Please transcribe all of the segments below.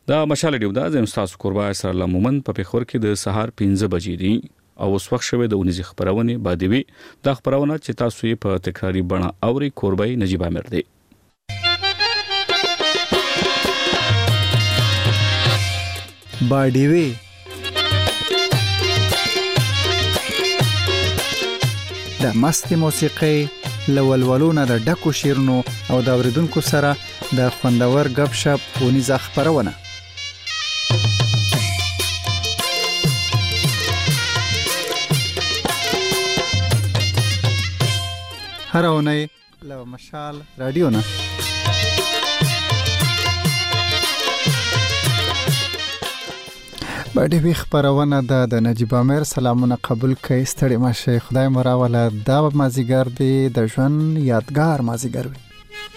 دا مشال ډیو دا زم تاسو قربا اسر الله مومن په پیښور کې د سهار 15 بجې دي او اوس وخت شوه د 19 خبرونه بادوي د خبرونه چې تاسو یې په تکراری بڼه اوري قربای نجيب امیر دی بادوي د مستي موسیقي لولولونه د ډکو شیرونو او د اوریدونکو سره د خوندور غب شپ ونیزه خبرونه هر اونۍ له مشال رادیو نه باندې وی خبرونه د نجيب امیر سلامونه قبول کړئ ستړي مشه خدای مراوله دا مازیګر دی د ژوند یادګار مازیګر وي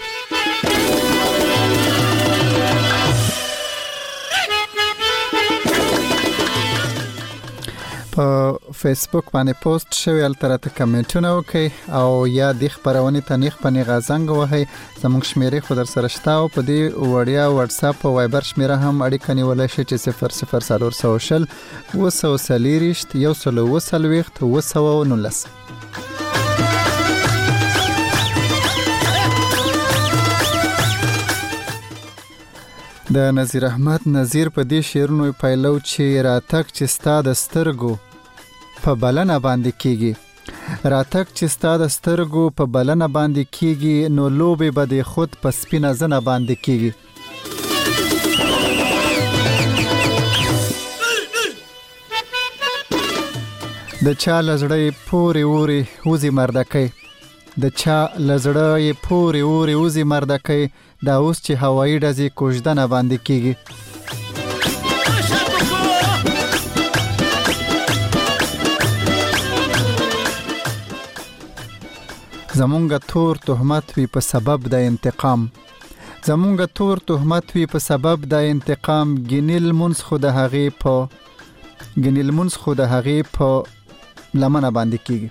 په فیسبوک باندې پوسټ شوی البته کمنټونه وکي او یا د خبرونه تنیخ پنی غازنګ وهي زموږ شمیرې خو در سره شته او په دې وړیا واتس اپ او وایبر شمیره هم اړیکه نیولای شي چې 0040 وسوسلیریشت یو سلو وسلويخت وسونولس د نذیر احمد نذیر په دې شعرونو پایلو چې راتک چې ستاد سترګو په بلنه باندې کیږي راتک چې ستاد سترګو په بلنه باندې کیږي نو لوبه بده خود په سپینه زنه باندې کیږي د چا لزړې پوري اوري وزي مردکې د چا لزړې پوري اوري وزي مردکې دا اوس چې هوایی ډزې کوژدنه باندې کیږي زمونږ تور تهمت وی په سبب د انتقام زمونږ تور تهمت وی په سبب د انتقام ګنیل منس خو د هغې په لمنه باندې کیږي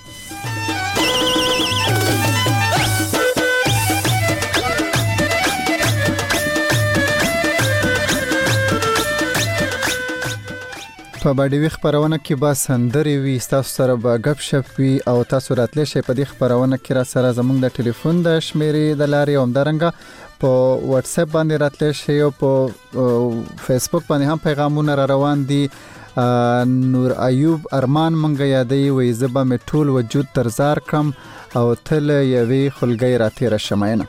په باډوي خبرونه کې با سندري وي تاسو سره به غب شپ وي او تاسو راتلې شي په دې خبرونه کې را سره زموږ د ټلیفون د شمیرې د لارې اومدارنګه په واتس اپ باندې راتلې شي او په فیسبوک باندې هم پیغامونه را روان دي نور ایوب ارمان منګه یادې وي زبا می ټول وجود ترزار کم او تل یوي خلګي را تیر شماینه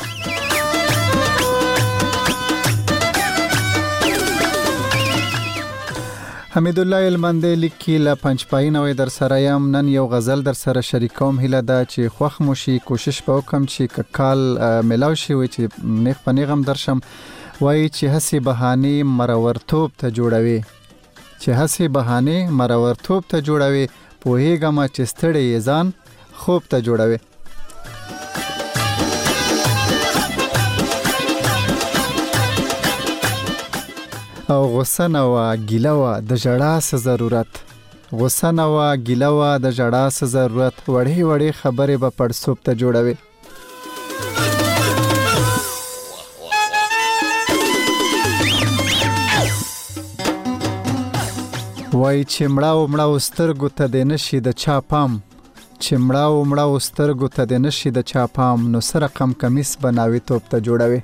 حمید الله المندې لیکي لا پنځپاینوي در سره یم نن یو غزل در سره شریکوم هله دا چې خوخ موشي کوشش وکم چې کال ملاو شي وي چې نیغ پنیغم درشم وای چې هسي بهانه مرورتوب ته جوړوي په هیګه ما چې ستړي ځان خوب ته جوړوي او غصه نه وا ګیله وا د جړا څه ضرورت وړې وړې خبرې به پړسوب ته جوړوي وای چې مړاو سترګو ته د نشي د چا پام نو سره کم کمیس بناوي توپ ته جوړوي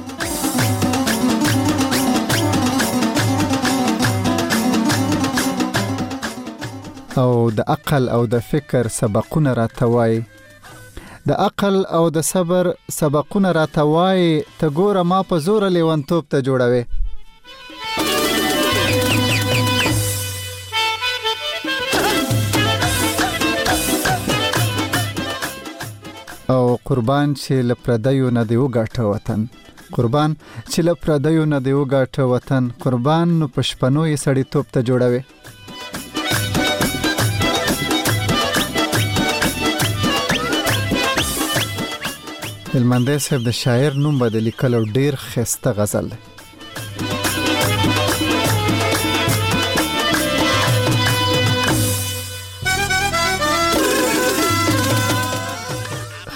او د عقل او د فکر سبقونه راتوي ته ګوره ما په زور لیوانتوب ته جوړوي او قربان چې لپردیو نه دی وګاټه وطن قربان نو پښپنو یې سړی توپ ته جوړوي المندې صاحب د شاعر نوم بدلی کلو ډیر خسته غزل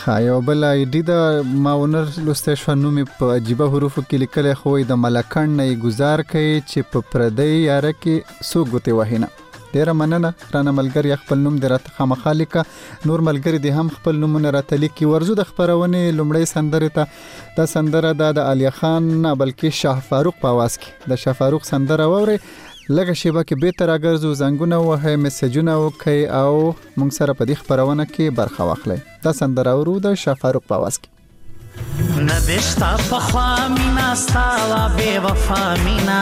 یو بل آیډي د ماونر لسته شنومي په عجیبه حروفو کې لیکل خو د ملکن نه گزار کوي چې په پردی یاره کې سو ګوتې وهینه. ډیره مننه رانه ملګری خپل نوم د راته خامخالیکا نور ملګری دی هم خپل نومونه راته لیکي. ورزو د خبرونه لومړی سندره ته د سندره د علي خان نه بلکې شاه فاروق په आवाज کې د شاه فاروق سندره ووري. لږه شیبه کې به تر اگرزو زنګونه وه میسجونه وکي او مونږ سره په دې خبرونه کې برخه واخلئ. دا سندره ورو د شاه فاروق په आवाज کې. ندشتا پخوا مینا ستاوا بے وفا مینا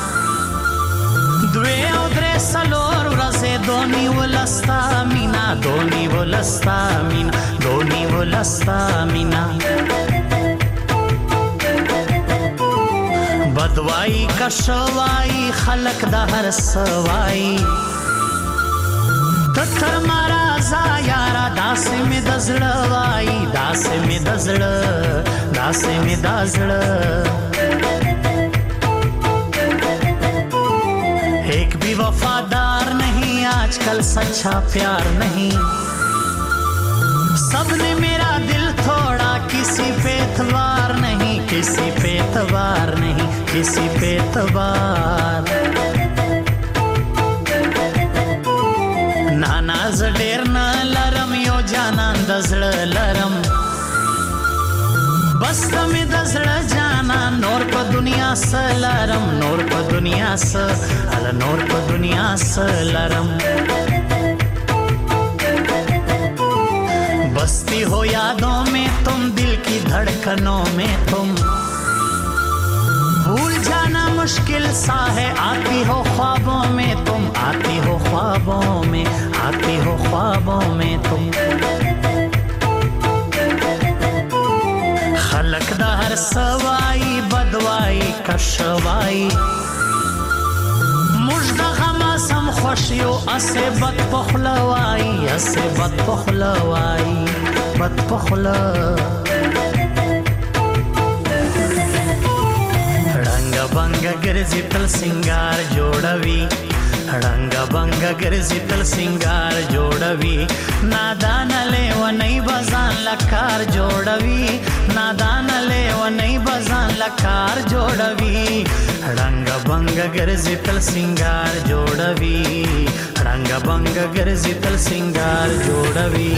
دوی او درې سلور ورځې دونی ولستا مینا دونی ولستا مینا دونی ولستا مینا بدوائی کشوائی خلق دا هر سوائی تتر مارا زا یارا داسې می دزړوائی داسې می دزړ داسې می دزړ ایک بھی وفادار نہیں آج کل سچا پیار نہیں سب نے میرا دل توڑا کسی پہ اعتبار نہیں کسی پہ اعتبار نہیں کسی پہ اعتبار ناناز ډیر نه لرم یو جانان د زړه لرم بس تمه د زړه جانان نور په دنیا سلرم نور په دنیا سل نور په دنیا سلرم बसती हो यादों में तुम दिल की धड़कनों में तुम भूल जाना मुश्किल सा है आती हो ख्वाबों में तुम आती हो ख्वाबों में आती हो ख्वाबों में तुम खलक दा हर सवाई बदवाई कशवाई मुझदा غما سم خوشیو اسه بد پخلوائی اسه بد پخلوائی بد پخلا رنگ بنگ ګرځي تل سنگار جوړوي رنگ بنگ ګرځي تل سنگار جوړوي نادان له ونی بزان لکار جوړوي نادان له ونی بزان لکار جوړوي رنگ بنگ ګرځي تل سنگار جوړوي رنگ بنگ ګرځي تل سنگار جوړوي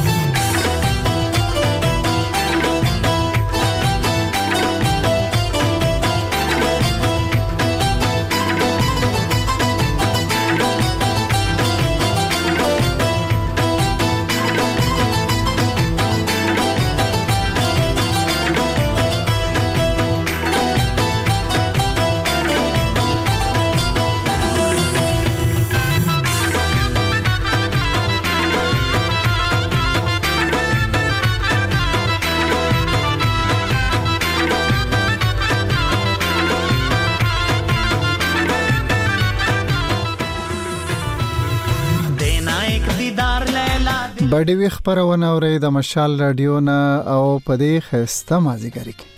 بډې وی خبرونه اوري د مشال رادیو نه او په دې خسته مازیګری کې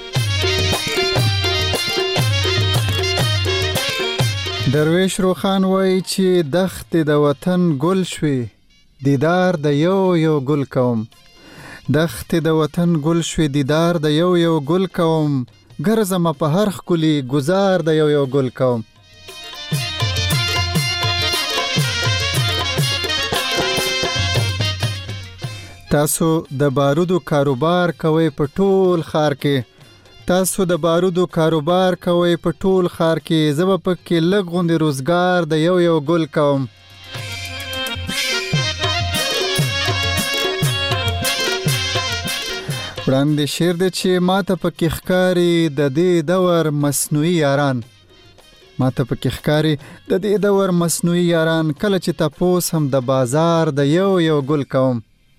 درویش روخان وای چې دخت د وطن ګل شوي دیدار د یو ګل کوم دخت د وطن ګل شوي دیدار د یو ګل کوم ګرځم په هر خولي گزار د یو ګل کوم تاسو د بارودو کاروبار کوي په ټول خار کې تاسو د بارودو کاروبار کوي په ټول خار کې زب پکې لږ غوندي روزګار د یو ګل کوم وړاندې شعر د چې ماته پکې ښکاری د دې دور مصنوعي یاران ماته پکې ښکاری د دې دور مصنوعي یاران کله چې تاسو هم د بازار د یو ګل کوم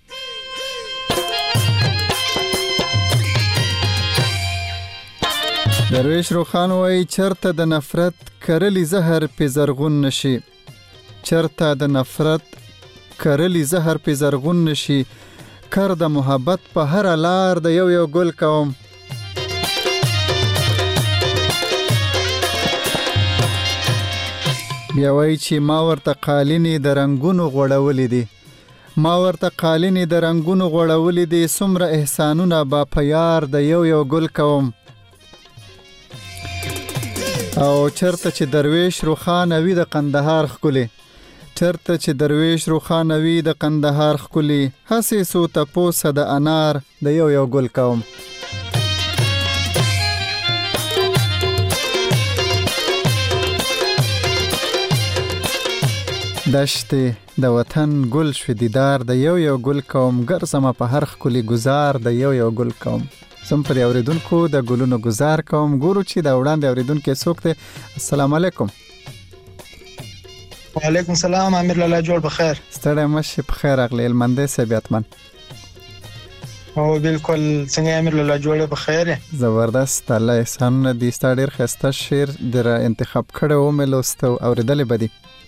درویش روخان وای چرته د نفرت کرلی زهر په زرغون نشي چرته د نفرت کرلی زهر په زرغون نشي کر د محبت په هر لار د یو ګل کوم بیا وای چې ما ورته قالینې د رنگونو غوړولې دي ما ورته قالینې د رنگونو غوړولې دي څومره احسانونه با په یار د یو ګل کوم او چرته چې درویش روخانه وي د قندهار ښکلي چرته چې درویش روخانه وي د قندهار ښکلي هسې سو تپوسه د انار د یو ګل کوم دشتې د وطن ګل شو دیدار د یو ګل کوم ګرځمه په هر ښکلي گزار د یو ګل کوم زم پر اوریدونکو د ګلونو گزار کوم ګورو چې دا وړاندې اوریدونکو څوک دی السلام علیکم وعلیکم السلام امیر لالا جوړ بخیر ستړی مشه بخیر اغلی المنده سبیاتمن او بالکل څنګه امیر لالا جوړ بخیر زبردست الله احسان دې ستړي ډیر خسته شعر در انتخاب کړو ملوستو اوریدل بدی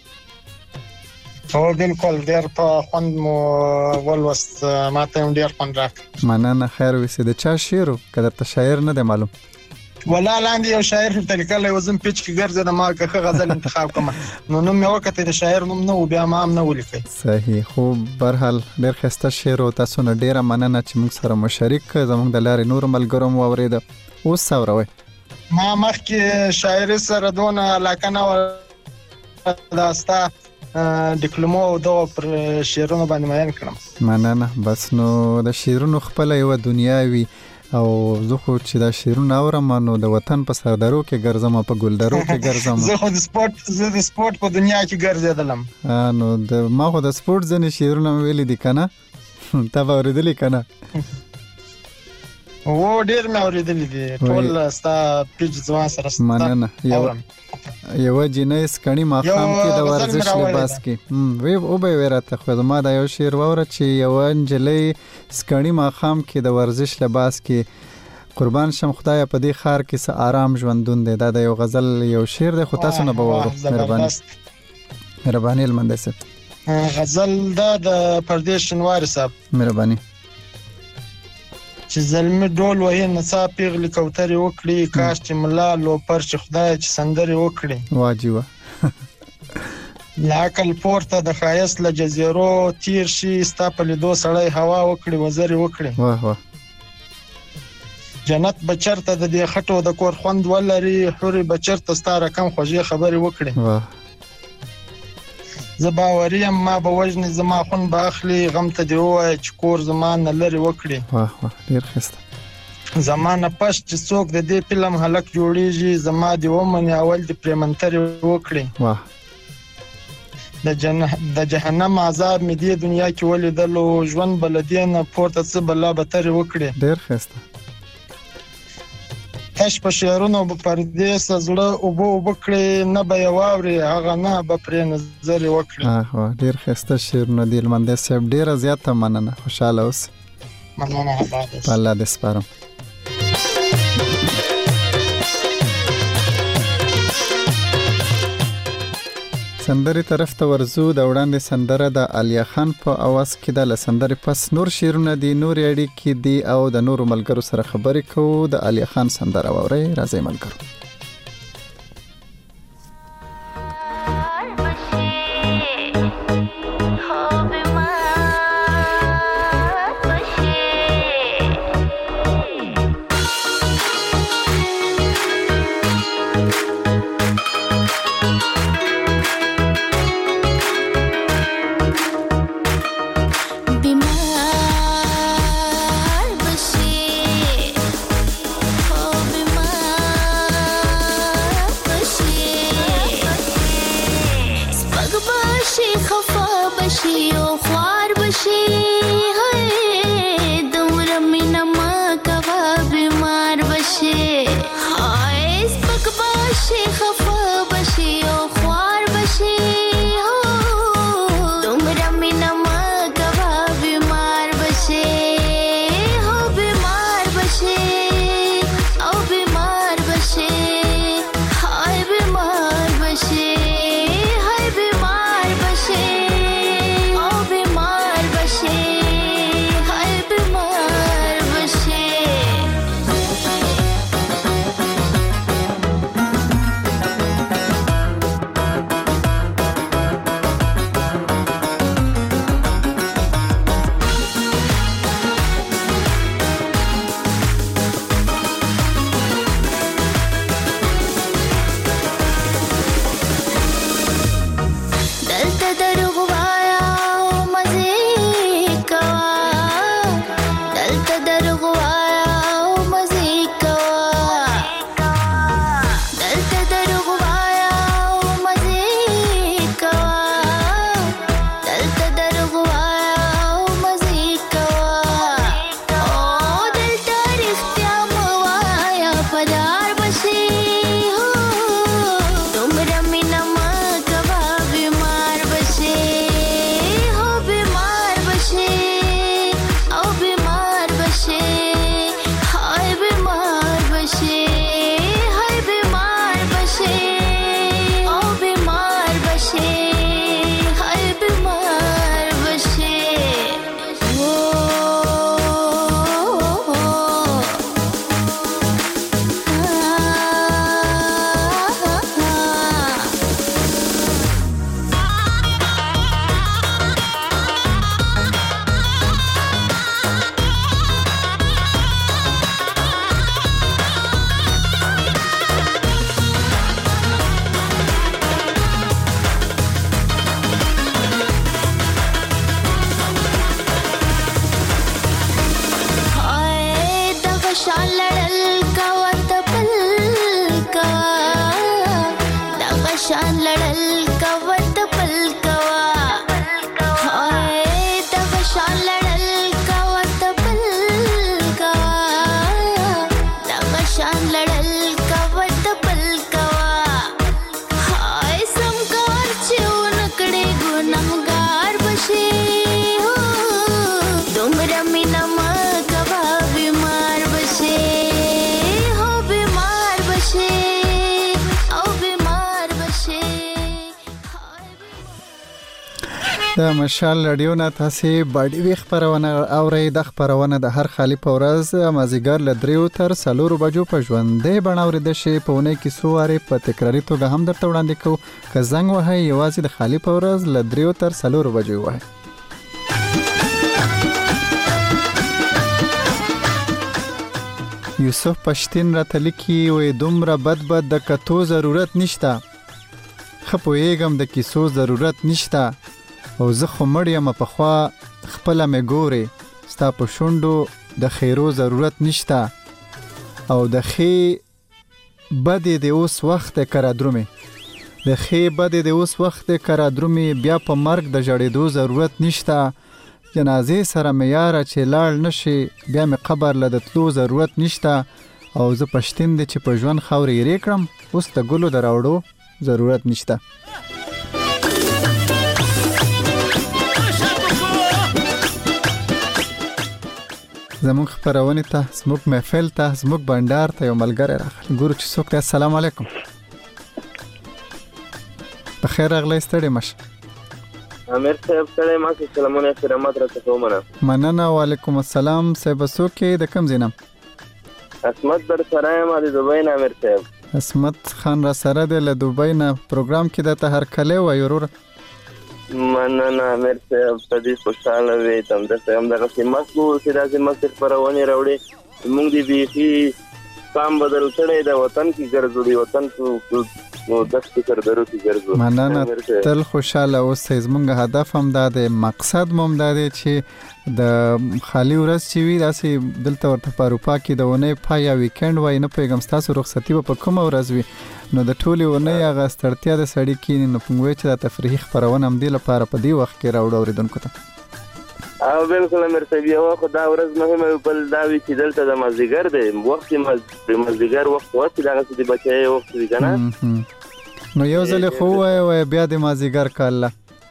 او بالکل ډیر په خوند مو ولوست ماته ډیر خوند راک مننه خیر وسې د چا شعر کده ته شاعر نه دی معلوم ولا لاندې یو شاعر په طریقه له وزن پیچ کې ګرځي د ما که غزل انتخاب کوم نو نوم یو کته د شاعر نوم نه و بیا ما هم نه ولیکي صحیح خو برحال ډیر خسته شعر او تاسو نه ډیره مننه چې موږ سره مشارک زموږ د لارې نور ملګرو مو اوریده اوس اوروي ما مخکې شاعر سره دونه علاقه نه داستا ډیپلوما او د پر شعرونو باندې مېن کړم مننه بس نو د شعرونو خپل یو دنیا وی او زه خو چې دا شعرونه اورم نو د وطن په سردارو کې ګرځم په ګلدارو کې ګرځم زه خو د سپورت په دنیا کې ګرځیدلم نو د ما خو د سپورت ځنې شعرونه ویلي دي کنه تا به اوریدلی کنه و ډیر مې اوریدلی دي ټول ستا پیج ځوان سره مننه یو جنې سکړی ماقام کې د ورزش لباس کې وی او به ورته خو ما دا یو شعر وره چې یو انجلې سکړی ماقام کې د ورزش لباس کې قربان شم خدای په دې خار کې س آرام ژوندون دی دا یو غزل یو شعر دی خو تاسو نه بوورو مهرباني المندسه غزل دا د پردیش شنواری صاحب مهرباني چې زلمی ډول وهي نڅا پیغلی کوترې وکړي کاش چې ملا لوپر چې خدای چې سندرې وکړي واجبه لاکل پورته د خایس له جزیرو تیر شي ستا په لیدو سړی هوا وکړي وزرې وکړي واه واه جنت بچرته د دې خټو د کور خوند ولري حوري بچرته ستا رقم خوږې خبرې وکړي واه زباوریم ما به وجنې زما خون به اخلي غم ته دی وای چې کور زما نه لري وکړي واه واه ډیر خسته زمانه پښ چې څوک د دې فلم هلک جوړیږي زما دی ومني اول دی پریمنتري وکړي واه د جهنم عذاب مې دی دنیا کې ولیدلو ژوند بلدین پورته څه بلا بتر وکړي ډیر خسته تش په شعرونو په پردیس زړه او وکړي نه به یواري هغه نه به پرې نظر وکړي ډیر خسته شعر نه دی المنده صاحب ډیر زیاته مننه خوشاله اوس مننه الله دې سپارم سندري طرف ته ورزو د وړاندې سندره د علیا خان په اواز کې د سندري پس نور شعرونه دي نور اړي کې دي او د نور ملګرو سره خبرې کوو د علیا خان سندره ووري راځي ملګرو د مشال رادیو نه تاسو باډي خبرونه اورئ. د خبرونه د هر خالی په ورځ مازیګر ل 3 تر 4 بجو په ژوندې بڼاوري د شی په ونه کې سواره په تکراری توګه هم درته وړاندې کوو. که زنګ وهي یوازې د خالی په ورځ ل 3 تر 4 بجو وای. یوسف پښتين راته لیکي وې دومره بد د کتو ضرورت نشته. خپويګم د کیسو ضرورت نشته. او زه خو مړیم په خوا خپل مې ګوري ستا په شونډو د خیرو ضرورت نشته. او د خې بده د اوس وخت کرا درومي د خې بده د اوس وخت کرا درومي بیا په مرګ د جړېدو ضرورت نشته. جنازې سره مې یاره چې لاړ نشي بیا مې قبر له دتلو ضرورت نشته. او زه پښتين دي چې په ژوند خاورې یې کړم اوس د ګلو دراوړو ضرورت نشته. زموږ خبرونه ته زموږ محفل ته زموږ بندر ته یو ملګری راغلی. ګورو چې څوک دی. السلام علیکم. بخیر راغلی. ستړي مشه. امیر صاحب ستړي مشه. سلامونه کرامات راته کومه. مننه. وعلیکم السلام. صاحب څوک د کوم ځای نه؟ اسمت در سره ما د دوبۍ نه. امیر صاحب اسمت خان را سره د له دوبۍ نه پروګرام کې د ته هر کله و یورور. مننه امیر صاحب ته دې خوشاله وي. تم د هم دغه سیمه کو چې داسې مخکې خبرونه راوړي. موږ دې بیخي پام بدل کړی د وطن کې ګرځو. دی وطن کو داس فکر درو کې ګرځو. مننه. تل خوشاله اوسئ. زموږ هدف هم دا دی، مقصد هم دا دی چې د خالی ورځ چې وي داسې دلته ورته په اروپا کې د ونې پای یا ویکند وای نه پیغام تاسو رخصتي په کومه ورځ وي نو د ټولي ونې هغه ستړتیا د سړی کې نه پنګوي چې د تفریحي خبرونه هم دی لپاره په دې وخت کې راوړو اوریدونکو ته. او بالکل امیر صاحب یو خدای ورځ مهمه بل دا وی چې دلته د مازیګر دی وخت مازیګر وخت وخت دا چې د بچي وخت دی کنه. نو یو ځل خو وای بیا د مازیګر کاله.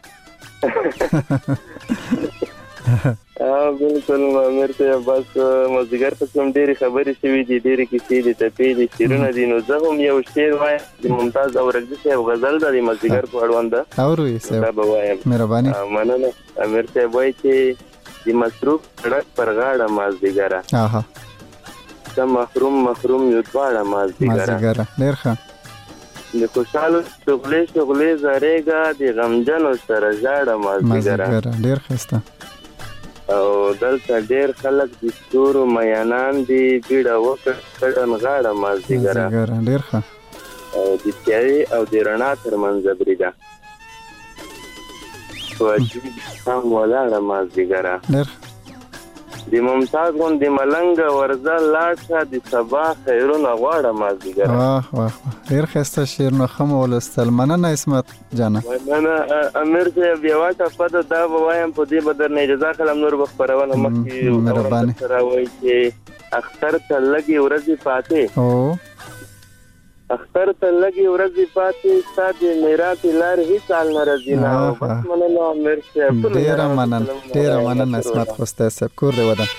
بالکل امیر صاحب بس مازیګر په کوم ډېری خبرې شوې دي ډېری کیسې دي ټپې دي شیرونه دي. نو زه هم یو شعر وایم د ممتاز اورګزي صاحب غزل د مازیګر په اړوند ده. اورئ صاحب مهرباني. مننه. امیر صاحب وایي چې د مصروف سړک پر غاړه مازیګره ته محروم یو دواړه مازیګره. ډېر ښه. د خوشحالو شغلې زارېګه د غمجنو سره ژاړه مازیګره. ډېر ښایسته. او دلته ډېر خلک د ستورو میانان دي بیړه وکړن غاړه مازیګره. ډېر ښه. او د تیارې او د رڼا ترمنځ بریده په عجیب هم ولاړه مازیګره. ډېر د ممتاز غوندې د ملنګ ورځه لاړ شه د سبا خیرونه غواړه مازیګره. واه واه ډېر ښایسته شعر نو ښه مو ولوستل. مننه اسمت جانه. مننه امیر صاحب یوه ټپه ده دا به وایم په دې به درنه اجازه کړم نور به خپرونه مخکې سره وایي چې اختر ته لږې ورځې پاتې اختر ته لږې ورځې پاتې ستا د میراث لارې هېڅ حال نه راځي نه. بس مننه امیر صاحب. ډېره مننه اسمت خوستی صاحب. کور دې ودان.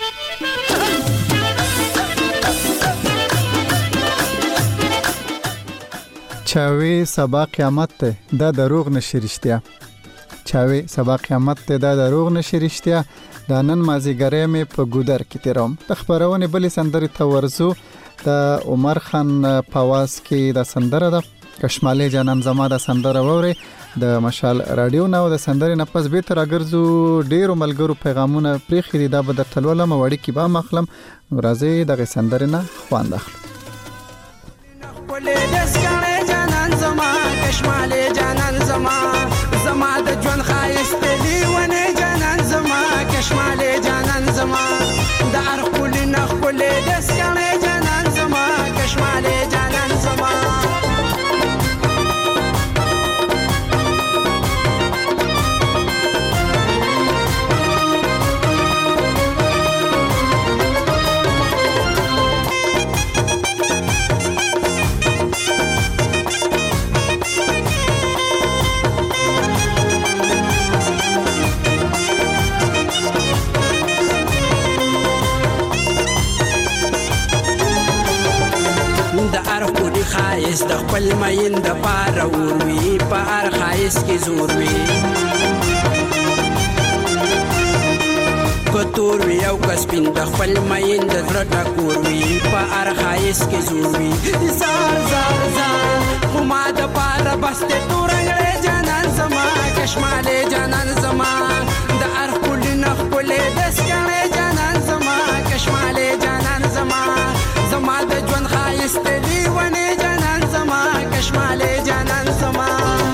چاوي سبا قیامت ته دا دروغ نشي رښتیا. چاوي سبا قیامت ته دا دروغ نشي رښتیا. دا نن مازیګری مې په ګودر کې تیروم. د خبرونې بلې سندرې ته ورځو. د عمر خان په आवाज کې د سندره ده کشمالي جانان زما د سندره ووري د مشال رادیو نو د سندرې نه پس به تر اگرزو ډیرو ملګرو پیغامونه پریخي دا به د تلوله موړی کې با مخلم راځي د سندرې نه خوان داخلو. کشمالي جانان زما د ژوند خایست دی ونه جانان زما کشمالي جانان زما د ارخل نه خل دس کنه جانان زما کشمالي جانان زما خایس د خپل مین د پاره وروي په هر خایس کې زور وي تور وي او کسپین د خپل مین د زړه ټکور وي په هر ښایست کې زور وي زار زار زار خو ما د پاره بسته تورنګړې جانان زما کشمالې جانان زما د هر ښکلي نه ښکلې دسکڼې جانان زما کشمالې جانان زما زما د ژوند ښایست لیونې جانان زما کشمالې جانان زما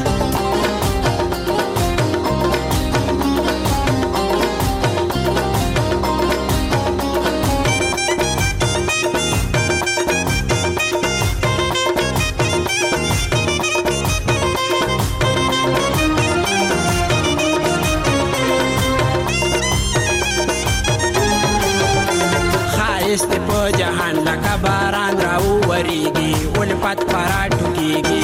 ښایست په جهان لکه باران راوورېږي الفت پرا ټوکېږي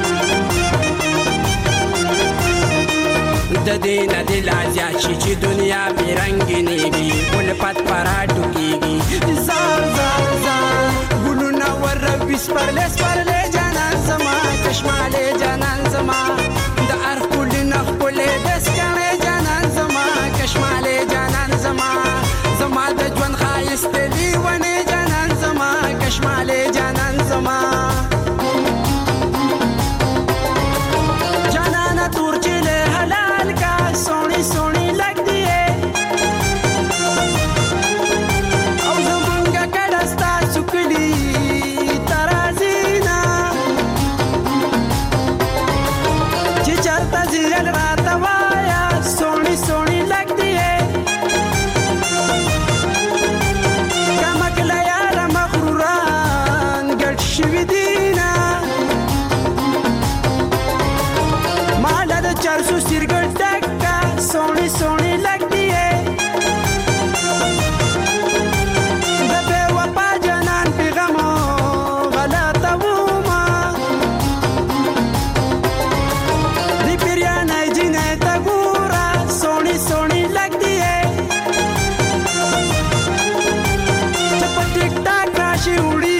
د دې نه دې لا زیات شي چې دنیا بې رنګینېږي الفت پرا ټوکېږي زار زار زار ګلونه وروي سپرلې سپرلې جانان زما کشمالې جانان زما د هر ښکلي نه ښکلې دسکڼې جانان زما کشمالې جانان زما زما د ژوند ښایست لیونې جانان زما کشمالې جانان زما جانانا تور چلے حلال کا سونی سونی لگ دیے او زمونگا کڑستا سکلی ترازینا چی چلتا زیل راتا وایا سونی سونی لگ دیے شوی دینا مالا دا 400 سرگل ڈکا سونی سونی لگ دیے دا بے وپا جانان پی غمو غلطا ووما دی پیریانای جینای تا گورا سونی سونی لگ دیے چپا ٹک ٹاک راشی اڑی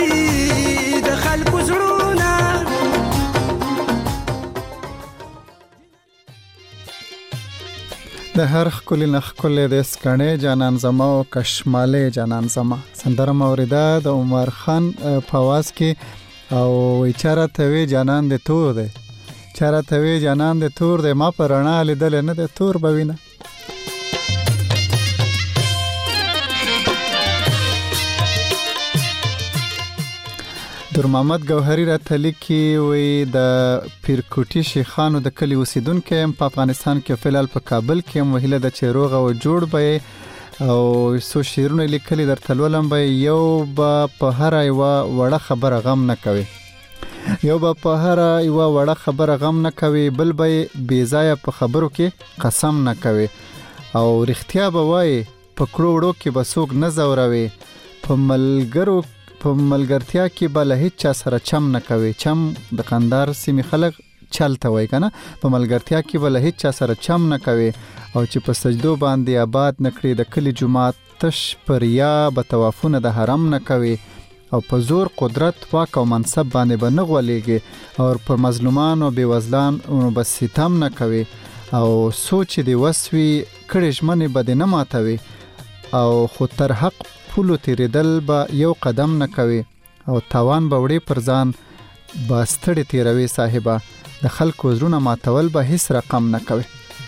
د هر ښکلي نه ښکلې د سکڼې جانان زما او کشمالې جانان زما سندره موریده د عمر خان په आवाज کې او چاره توي جانان د تور دی چاره توي جانان د تور دی ما پر رڼا لیدل نه د تور بوینه در محمد گوهری را تلیکی وی د پیرکوټي شیخانو د کلی اوسیدونکو په افغانستان کې فلال په کابل کې وهله د چیروغه او جوړ به او سو شیرونه لیکلي در تلولم به یو په هر ایوا وړه خبره غم نه کوي یو په هر ایوا وړه خبره غم نه کوي بل به بی ځای په خبرو کې قسم نه کوي او رښتیا به وای په کروڑو کې بسوک نه زوروي په ملګرتیا کې بل هیڅ چا سره چم نه کوي چم د قندار سیمې خلک چلته وای کنه په ملګرتیا کې بل هیڅ چا سره چم نه کوي او چې په سجدو باندې آباد نکړي د کلی جمعات تش پر یا به توافونه د حرم نه کوي او په زور قدرت واک او منصب باندې بنغولېږي او پر مظلومان او بیوزلان بس ستم نه کوي او سوچ دی وسوي کړي ژمنه بده نه ماتوي او خو تر حق پولو تیریدل با یو قدم نه کوي او تاوان به وړي پر ځان باستړي تیروي صاحبہ د خلکو زړونه ماتول به هیڅ رقم نه کوي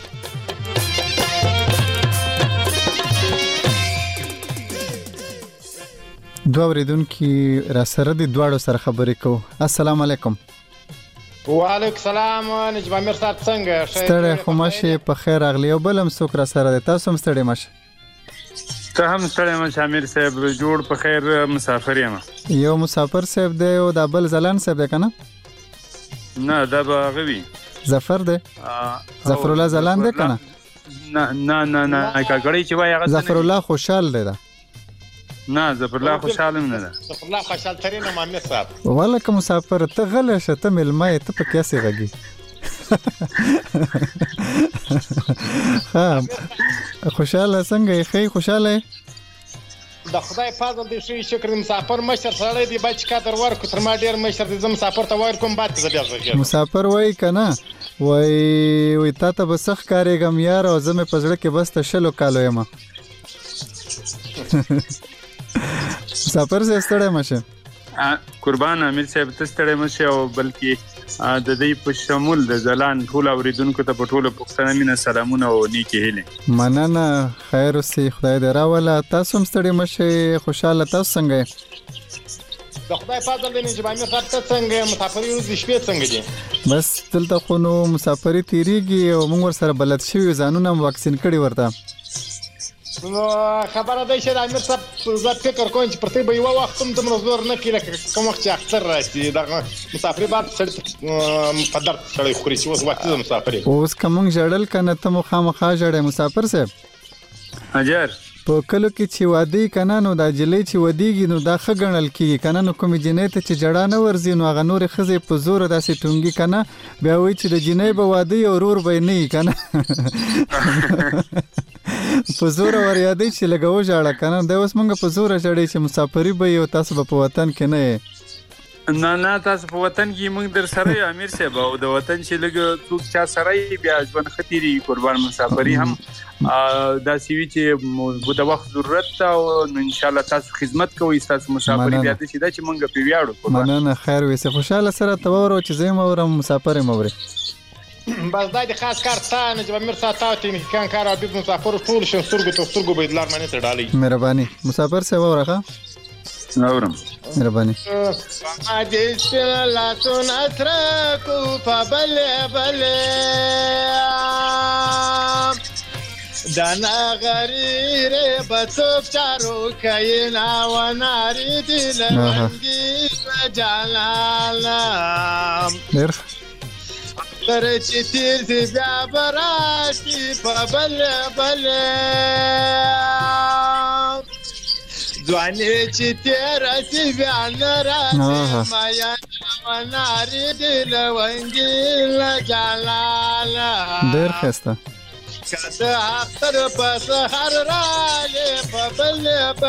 دوه ورېدونکي را سره دي دواړو سره خبرې کوو السلام علیکم وعلیکم السلام نجم امیر صاحب څنګه ستړی خو مشه په خیر اغلی او بلم څوک را سره دي تاسو هم ستړی مشه ته هم ستړی مشه امیر صاحب جوړ په خیر مسافر یم یو مسافر صاحب دی او د بل زلان صاحب دی کنه نه دا به غوي ظفر دی ظفر الله زلان دی کنه نه کاګړی چې وای هغه ظفر الله خوشحال دی دا نه ظفر الله خوشحال نه ده ظفر الله خوشحال ترين امیر صاحب ولکه مسافر ته غل شته ملمه ته په کیسه غږی ها خوشاله څنګه یې خوشاله د خدای فضل دی شي شکر مسافر مشر سره دی بچ کا در ورکو تر ما ډیر مشر دي زم مسافر ته ور کوم بعد زبیا زګر مسافر وای کنه وای تا ته بسخ کارېګم یار او زمه پزړه کې بس ته شلو کالو یم مسافر سه ستړی مشه قربان امیر صاحب ته ستړی مشه او بلکې د دې په شمول د ځلان ټول اوریدونکو ته په ټوله پښتنه مینه سلامونه او نیکی هیله مننه خیر اوسې خدای دې راوله تاسو هم ستړي مشه خوشاله تاسو څنګه د خدای فضل دی چې باندې راته څنګه مسافر یو د شپې څنګه دي بس دلته خو نو مسافری تیریږي او موږ ورسره بلد شوی ځانونه واکسین کړي ورته نو خبره ده چې د امیر صاحب زه فکر کوم چې پرته به یو وخت هم دومره زور نه کړي کوم وخت چې اختر راشي دغه مسافر بعد په درد سړی خوري چې اوس وخت د مسافر اوس کوم جړل کنه ته مخامخا جړې مسافر صاحب اجر په کلو کې چې وادي کنه نو دا جلې چې ودیږي نو دا خګنل کیږي کنه نو کوم جنې ته چې جړا نه ورزي نو هغه نور خزه په زور داسې ټونګي کنه بیا وای چې د جنې په وادي او رور به نه کنه په زور ور یادې چې لګاو جاړه کنه دا اوس مونږ په زور جړې چې مسافری به یو تاسو په وطن کې نه نه تاسو په وطن کې موږ در سره امیر صاحب او د وطن چې لګ څوک چا سره بیا ژوند خطرې قربان مسافری هم دا سیوی چې د وخت ضرورت او ان شاء الله تاسو خدمت کوئ تاسو مسافری بیا د شي دا چې موږ په ویاړو مننه خیر وي خوشاله سره تور چې زه مورم مسافر موري بس دا د خاص کار تا نه چې امیر صاحب ته کان کار او د مسافر ټول شسترګو ته سترګو به دلار باندې تړالي مهرباني مسافر سه وره نورم مهرباني اجست لا تنتركو فبل دانا غرير بتوب چارو کینا وناری دل رنگی جلالا درچ تیر سی بیا براشی فبل ځواني چې تیرا سی بیا ناراضه مایا وناری دل ونګي لا جلالا ډېر ښه کته اختر پس هر راله بل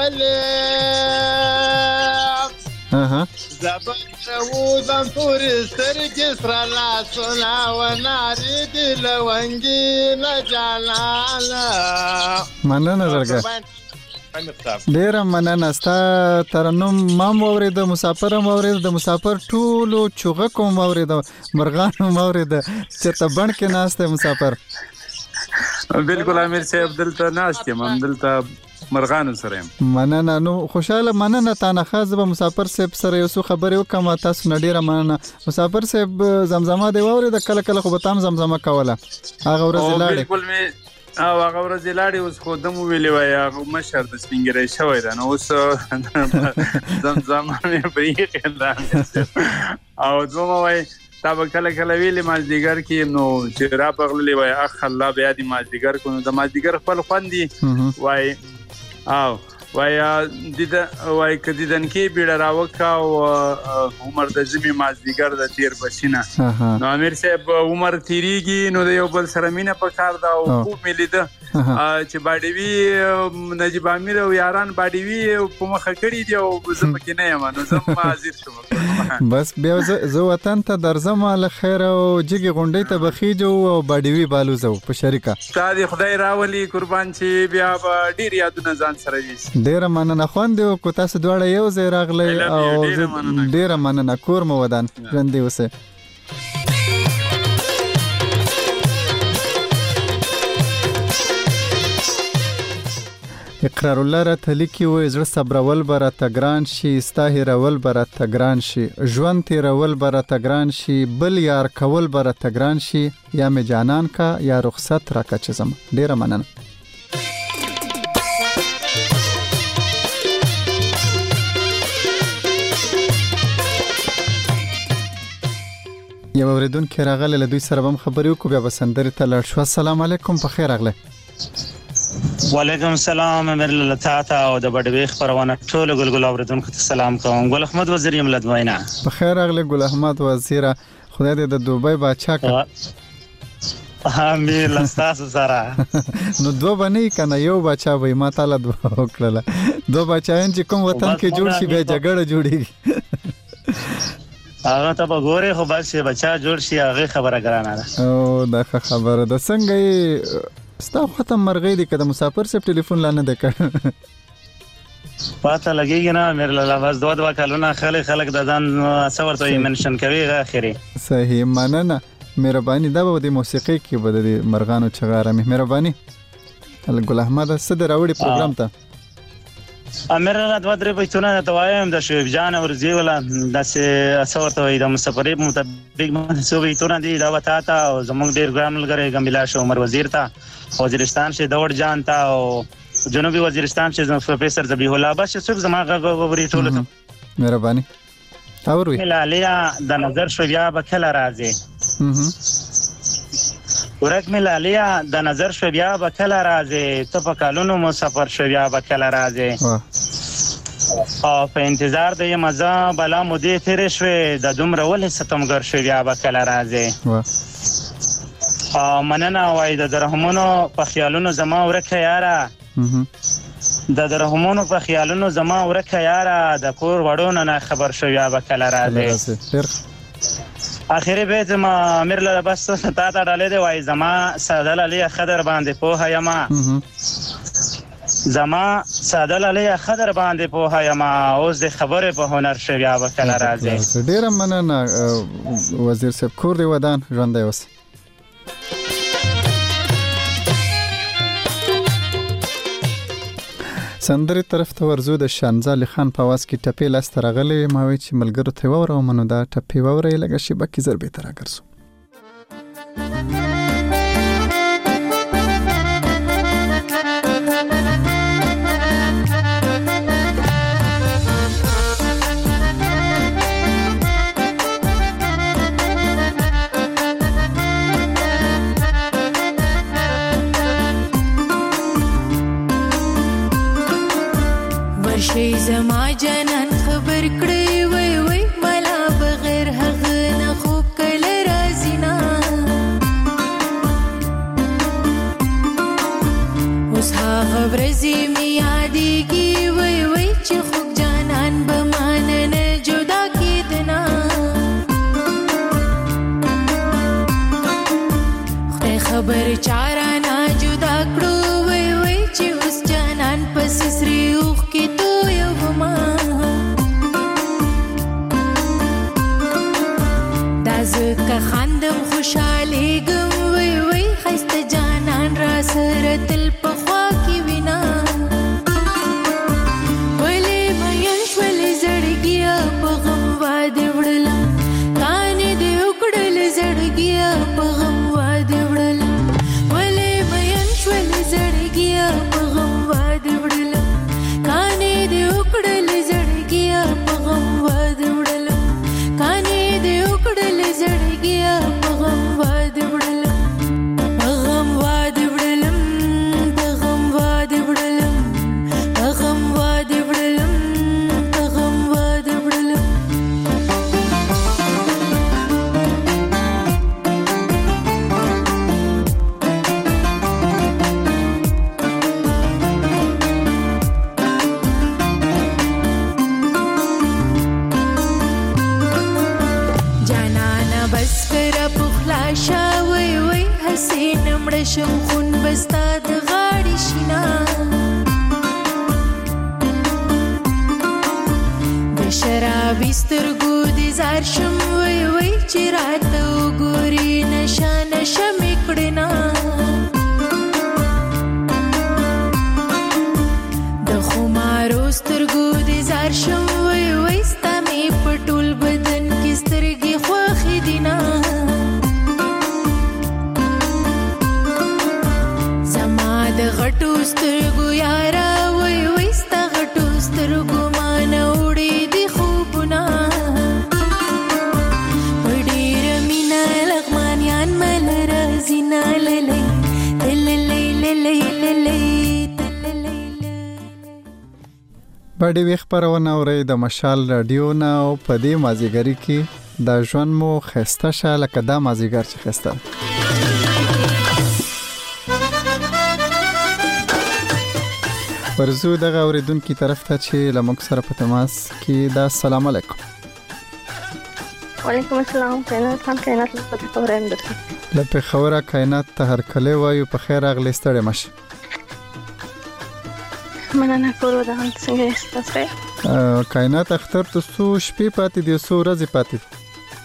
زبر وزن تور سترګې سره لاسونه وناری دل ونګي لا جلالا مننه زړګه ډیر مننه ستا ترنم مام اورید مسافر اورید د مسافر ټولو چوغه کوم اورید مرغان اورید چې ته بڼ کې ناشته مسافر بالکل امیر صاحب دلته ناشته مم دلته مرغان سره مننه نو خوشاله مننه تا نه خاصه به مسافر صاحب سره یو څه خبرې وکم تاسو نډیره مننه مسافر صاحب زمزمه دی اورید کله کله خو به تام زمزمه کوله هغه ورځ لاړې بالکل او هغه ورځ لاړې اوس خو دمو ویلې وای هغه مشر د سپینګری شوی دا نو اوس زمزمه مې بریخ دا او دومره وای تا به کله ویلې مازدیګر کې نو چې را پغلې وای اخ الله بیا دې مازدیګر کو نو د مازدیګر خپل خوندي وای او وای کدی دن کې بیړه راوکا او عمر د زمي مازدیګر د تیر بشینه نو امیر صاحب عمر تیریږي نو د یو بل سره مینه پکار دا او خوب ملي ده چې باډوي نجیب امیر او یاران باډوي په مخه کړی دی او زه پکې نه یم نو زه حاضر شوم بس بیا زه وطن ته درځم له خیر او جګي غونډې ته بخیجو او باډوي بالوزو په شریکه ساده خدای راولي قربان چې بیا ډیر یادونه ځان سره وي ډیر مننه خوند او کو تاسو دواړه یو ځای راغلی او ډیر مننه کور مو ودان ژوندې اوسه اقرار الله را تلیکی و زړه صبرول بر تګران شي استاهرول بر تګران شي ژوند تیرول بر تګران شي بل یار کول بر تګران شي یا می جانان کا یا رخصت را کا چزم ډیر مننه یو اوریدون کې راغله له دوی سره هم خبرې وکړو بیا بسندري ته لاړ شو السلام علیکم په خیر راغله وعلیکم السلام امیر لطاطا او د بډوي خبرونه ټول ګلګل اوریدونکو ته سلام کوم ګل احمد وزیر یم لدوینا په خیر راغله ګل احمد وزیر خدای دې د دوبۍ بادشاہ کړ امیر لستاسو سره نو دوه باندې کنه یو بادشاہ وای ما تعالی دوه وکړه دوه بادشاہان چې کوم وطن کې جوړ شي به جګړه جوړيږي هغه ته وګوره خو بس بچا جوړ شي هغه خبره ګرانه ده او دا خبره ده څنګه ستا ختم مرغې دي کده مسافر سره ټلیفون لانه ده کړ پاته لګیږي نه مېر لاله بس 2 کالونه خلک د ځان څورته منشن کوي اخري صحیح مننه مهرباني دا به د موسیقي کې به د مرغانو چغاره مهرباني ګل احمد صدر راوړي پروګرام ته امر له 2-3 پښتون ته وایم د شعیب جان ورزی ولا د څورته د مسافرې مطابق منسوبې تونه دي دا وتا تا او زموږ ډیر ګرام لګره ګملا شو عمر وزیر تا وزیرستان شه دور جان تا او جنوبي وزیرستان شه پروفیسور ذبیح الله بس څوک زما غوړي ټول ته مهرباني اوري ملالیا د نظر شو بیا بکله راځي ورک ملالیا د نظر شو بیا بکله راځي ته په کالونو مسافر شو بیا بکله راځي او په انتظار د مزه بلا مودې تیر شوې د دومره ولې ستمګر شو بیا بکله راځي مننه وای د رحمونو په خیالونو زما ورکه یاره د رحمونو په خیالونو زما ورکه یاره د کور وړونه نه خبر شو یا بکله راځي اخیری بیت ما امیر له بس تا ډالې دی وای زما سادل علی خضر باندې پوها یما زما سادل علی خضر باندې پوها یما اوس د خبره په هنر شو یا بکله راځي ډیر مننه وزیر صاحب کور دی ودان ژوند دی اوس سندري طرف ته ورزو د شانزالي خان په واس کې ټپي لاس ترغلې ماوي چې ملګرو ته وره منو دا ټپي وره لګه شي بکی ضربې تر راګرسو شي زما جنان خبر کړی وای وای ملا بغیر هغه نه خوب کله راځي نه اوس هغه ورځې می یادېږي وای وای چې خوب جانان به مان نه جدا کېدنا خدای خبر چاره نه جدا کړو وای وای چې اوس جانان پس سری اوخ کې که خندم خوشحالی گم وی وی خیست جانان را سر تل پخوا کی وینا ولی مینش ولی زڑگیا پغم وادی وڑلا کانی دی اکڑل زڑگیا پغم وادی وڑلا ولی مینش ولی زڑگیا پغم وادی وڑلا کانی دی اکڑل زڑگیا پغم وادی وڑلا کانی دی اکڑل زڑگیا پغم وادی وڑلم پغم وادی وڑلم پغم وادی وڑلم پغم وادی وڑلم پغم وادی وڑلم شا وی وی حسین مړشم خون بستا د غاړي شینا د شرابي سترګو دي زار شم وی وی چې راته وګوري نشه نشه مې کړنا د خمارو سترګو دي زار شم وی وی ستا مې پټول بدن کې سترګې خوښې دي نه د غټو سترګو یارا وای وای ستا غټو سترګو مان وړي دي خوبونه پډیر مینا لغمانیان مل رازینا للی للی للی للی باندې وی خبرونه اوري د مشال رادیو نه او په دې مازیګری کې د ژوند مو خسته شاله کدا مازیګر چې خسته ورزو دغه اوریدونکو طرف ته چې لمک سره په تماس کې دا السلام علیکم وعلیکم السلام کائنات خان کائنات په خبره اندته لپاره خبره کائنات ته هر کله وایو په خیر اغلی ستړي مشه مننه کورو ده هم څنګه یاست تاسو؟ کائنات اختر ته څو شپې پاتې دي څو ورځې پاتې دي؟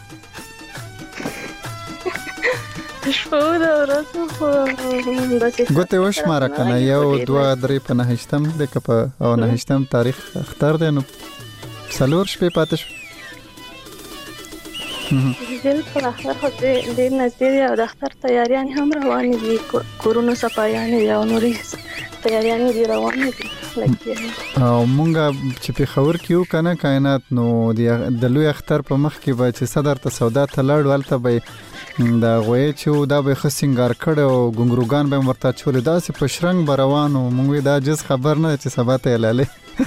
شپه ده ورځې خو ګوتې وشماره کنه 1 2 3 په 9 د کپ او 9 تاریخ اختر دی نو 4 شپې پاتې شو. بالکل اختر خو ډېر نږدې دی او د اختر تیاریانې هم روانې دي کورونو صفایانې دي او نورې تیاریانې دي روانې دي او مونږه چې په خبر کیو کنه کائنات نو د لوی اختر په مخ کې به چې صدر ته سودا ته لړ ولته به دا غوي چې دا به خسنګار کړه او ګنګروګان به مرته چولې داسې په شرنګ بروانو مونږ دا جز خبر نه چې سبا ته لاله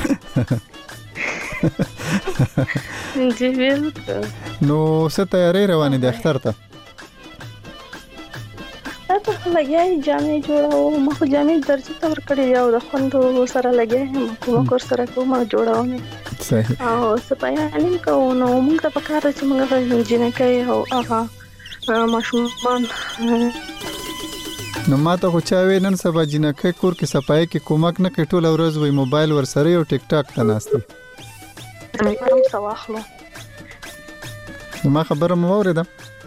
جی بالکل. نو څه تیاری روانې د اختر ته؟ تاسو لګیای جامې جوړاو ما خو جامې درځي تور کړی یو د خوندو سره لګیای هم کوم کور سره کوم جوړاو نه صحیح او سپایانې کوو نو موږ ته پکاره چې موږ جنکې او هغه ماشومان نو ما ته خو چا وی نن سبا جنکې کور کې صفای کې کومک نه کوي ټول ورځ وي موبایل ور سره او ټیک ټاک ته ناشته هم سواخلو نو ما خبره مو اوریدم.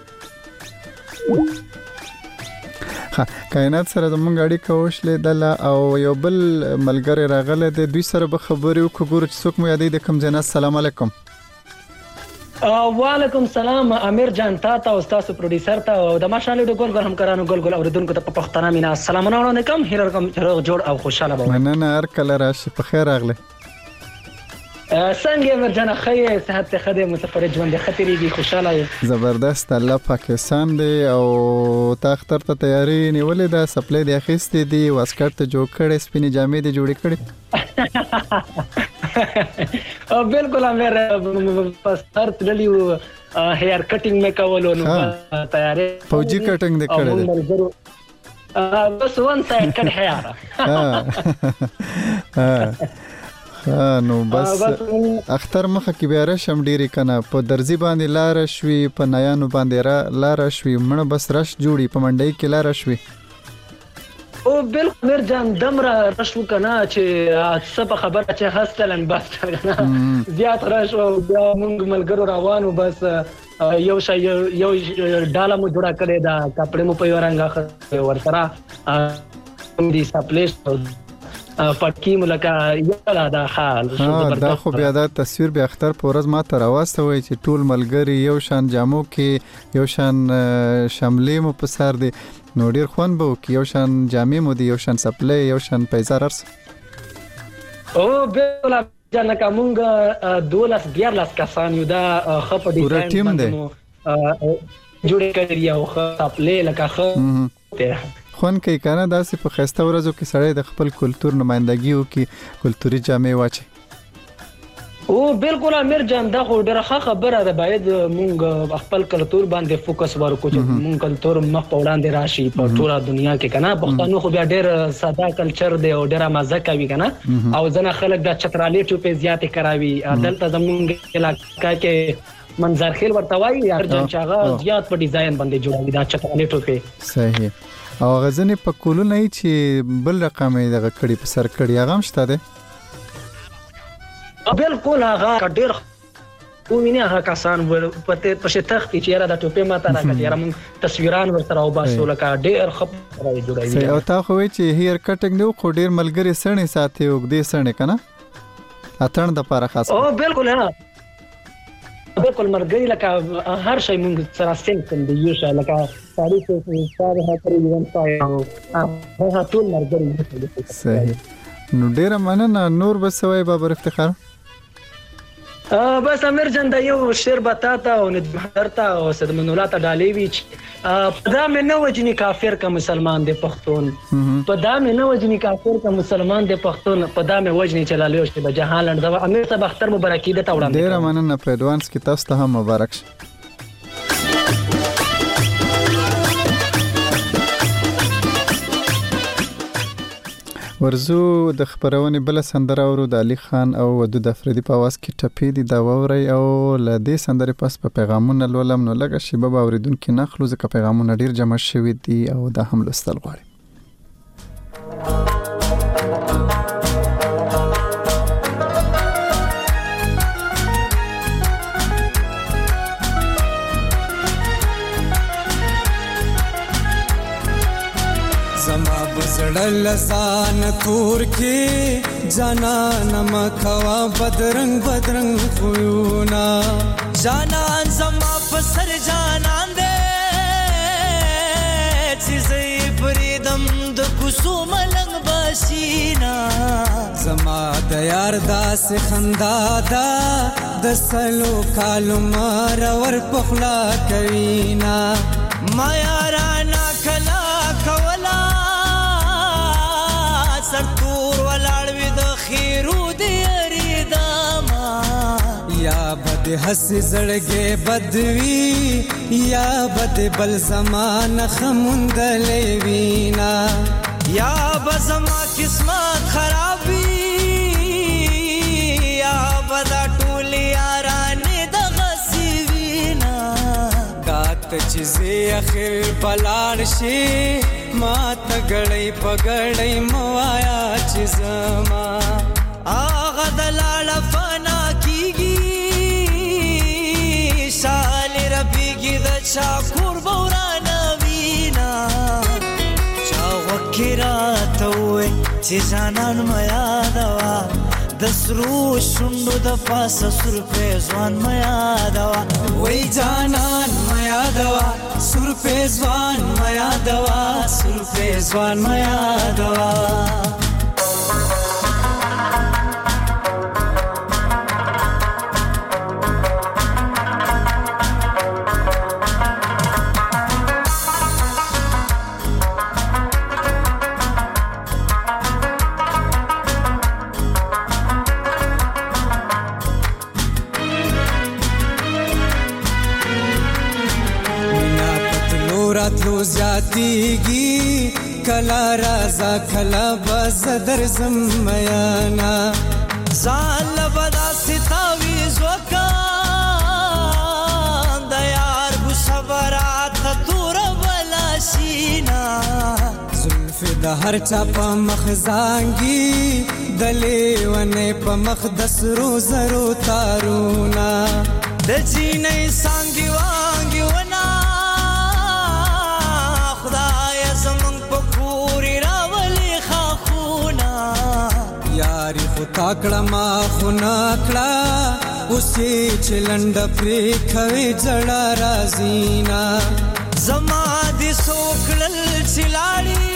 کائنات سره زمونږ اړیکه وشلې دله او یو بل ملګری راغله د دوی سره به خبرې وکړو چې څوک مو یادې د کوم جنا. السلام علیکم. وعلیکم السلام امیر جان تاسو او تاسو پروډوسر ته او د ماشالله د ګل همکارانو ګل اوریدونکو ته په پښتنه مینا السلام علیکم. هیر کوم جوړ او خوشاله به مننه هر کله راشي په خیر راغله. څنګه امیر جان خیر صحت خدای مسافر ژوند خطرېږي خوشاله زبردست الله پاکستان دی او تا اختر ته تیاری نیولې ده سپلې د اخیستې دي واسکټ ته جوړ کړې سپینې جامې دي جوړې کړې او بالکل امیر پس هر تللی هیر کټینګ مې کولو نو تیاری فوجي کټینګ دې کړې بس وان سایډ کټ هیر نو بس اختر مخه کې بیا رشم ډیری کنه په درځي باندې لار شوي په نیانو باندې لار شوي مړه بس رش جوړي په منډي کې لار شوي او بالکل مر جان دمره رشو کنه چې څه په خبره چې هاستلن بس کنه زیات رشو بیا موږ ملګرو روانو بس یو شای یو ډاله مو جوړه کړې دا کپڑے مو په ورنګه ورسره دي سپلیش پټکی ملکه یاله دا حال دا خو بیا دا تصویر به اختر په ورځ ما ته راوسته وای چې ټول ملګری یو شان جامو کې یو شان شملې مو په سر دي نو ډیر خوان به کې یو شان جامې مو دي یو شان سپلې یو شان پیزار ارس او بالکل جن کومګ 12 کسان یو دا خپ ډیزاین جوړ کړی یو سپلې لکه خ خون کې کنه داسې په خسته ورځو کې سړی د خپل کلچر نمائندګي وکي کلتوري جامې واچي او بالکل امیر جان دا خو ډېره خبره ده باید مونږ خپل کلچر باندې فوکس ورکړو چې مونږ کلچر مخ په وړاندې راشي په ټوله دنیا کې کنه پښتنو خو بیا ډېر ساده کلچر دی او ډېر مزه کوي کنه او ځنه خلک د چترالي ټوپې زیاتې کراوي دلته زمونږ علاقې کې منظر خیل ورته وایي هر جن چاغه زیات په ډیزاین باندې جوړوي دا چترالي ټوپې صحیح او غزنې په کولونه چې بل رقم یې دغه کړي په سر کړي هغه هم شته ده بالکل هغه ډېر ومنه هغه کسان په شتخت چې را د ټوپې ماته راکړي را موږ تصویران ورسره او باسو لکه ډېر خبره جوړوي او تا خو چې هیر کټنګ نو خو ډېر ملګری سړنی ساتي او دې سړنی کنه اتن د لپاره خاص او بالکل ها بالکل مرګي لکه هر شی موږ سره سنتم دی یو شی لکه تاریخ سره هترې ون پایو هغه ټول مرګي صحیح نو ډیر مننه نور بسوي بابر افتخار بس امیر جان دا یو شعر بتاتا او ندمرتا او صدمن ولاته ډالېوي پدا مې نه وجني کافر کا مسلمان دې پښتون پدا مې نه وجني کافر کا مسلمان دې پښتون پدا مې وجني چلالیو چې د جهان لند امیر صاحب اختر مبارکي ده تا وړاندې ډیر مننه په اډوانس کې تاسو ته هم مبارک شه ورزو د خبرونه بل سندره ورو د علي خان او ودود افریدي په आवाज کې ټپې دي دا ووري او ل دې سندره پس په پیغامونه لولم نو لګه شی به اوریدونکو نخلو ځکه پیغامونه ډیر جمع شوي دي او دا هم لستل غواړي لزان تور کې جانان مخوا بدرنګ بدرنګ خویونا جانان زما پسر جانان دې چې زې پریدم د کوسو ملنګ بسینا زما د یار داس خندا دا د سلو کالو مار ور پخلا کوینا ما یارانا کلا کولا سرتور ولاړوي د خیرو دی ریدما یا بد حس زړګې بدوي یا بد بل زمان خمندلې وینا یا بزما قسمت خرابي یا بدا ټول یارانه د غسیوینا کات چیزې اخر پلار شي ما تګړې پګړې موایا چې زما اغه دلال فنا کیږي شال ربيږي د چا قربان وینا چا وکرات وې چې جانان میا دوا د سرو شوندو د پاسه سر په ځوان میا دوا وای جانان میا دوا سر په ځوان میا دوا سر په ځوان میا دوا راتلو زیاتیږي کلا رازا کلا بزدر زمیانا زال بدا ستاوی زوکان د یار ګو صبرات تور بلا سینا زلف د هر چا په مخزانګي دلې ونه په مخدس رو زرو تارونا د چینې سانګي وانګي ونا تاکړه ما خونا کړه اوسې چلند پرې خوي جړه رازینا زما دي سوکړل چلاړي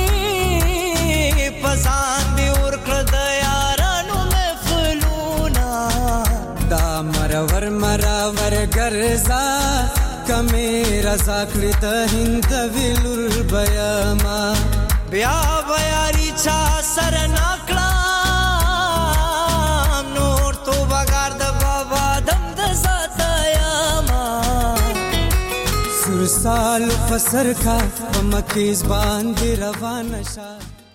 پسان دی ورکړه د یارانو محفلونا دا مرور ګرځا کمه رضا کړې ته هند ویلور بیاما بیا بیاری چا سر ناکړه سال فسر کا مکیز باندې روان شه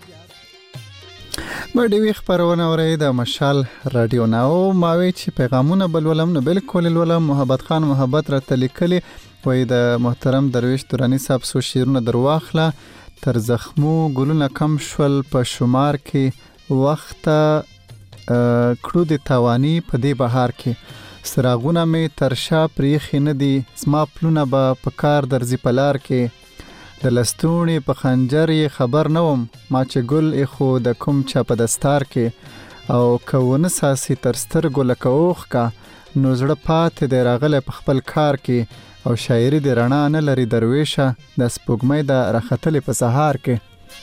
باندې وی خبرونه اوري د مشال رادیو ناو ماوي چې پیغامونه بلولم نو بالکل ولولم محمد خان محبت را تلیکلی وای د محترم درویش دورانی صاحب سو شیرونه درواخله تر زخمو ګلونه کم شول په شمار کې وخت کړو د توانی په دې بهار کې سراغونه می ترشا پریخي نه دي زما پلونه به په کار درځي پلار کې د لستونی په خنجر خبر نوم ما چې ګل خو د کوم چا په دستار کې او کوونه ساسي تر سترګو لکه اوخ کا نو زړه پاتې دی راغله په خپل کار کې او شاعري د رڼا نه لري درویشه د سپوږمۍ د راختلې په سهار کې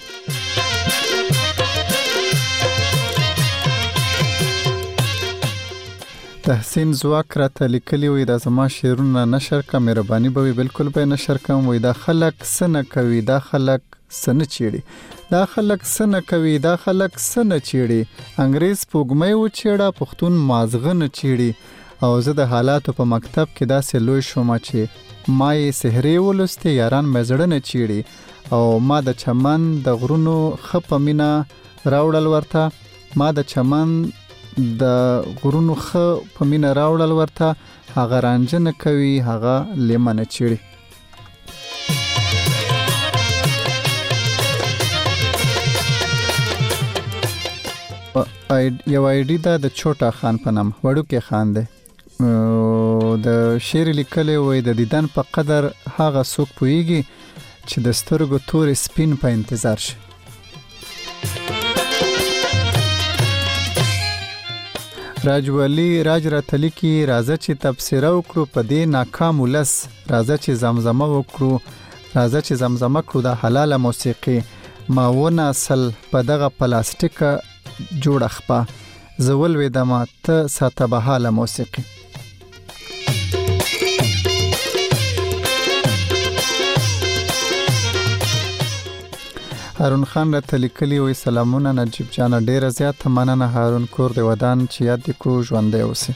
تحسین زواک را تلیکلی وی دا زما شیرونه نشر کا مهرباني به بالکل به نشر کوم وی دا خلق سن کوي دا خلق سن چیړي دا خلق سن کوي دا خلق سن چیړي انګريز پوګمې و چیړه پښتون مازغه نه چیړي او زه د حالاتو په مکتب کې دا سه لوی شوم چې مای سحری ولسته یاران مزړه نه چیړي او ما د چمن د غرونو خپمینا راوړل ورته ما د چمن د غرونو خ په مینا راوړل ورته هغه رانجنه کوي هغه لیمنه چیړي یو آیډي دا د چوټا خان په نام وړو کې خان دی د شعر لیکلې وای د دیدن په قدر هغه څوک پويږي چې د سترګو تور سپین په انتظار شي راج راتلی کی راځه چې تبصره وکړو په دې ناکام ولس، راځه چې زمزمه وکړو، راځه چې زمزمه کړو د حلاله موسیقي. ما ونه اصل په دغه پلاستیک جوړ خپه، زول وې دما ته ساته به حاله موسیقي. هارون خان را تلیکلی وی سلامونه نجیب جان، ډیره زیاته مننه هارون، کور دی ودان چې یاد دی کو ژوندې اوسې.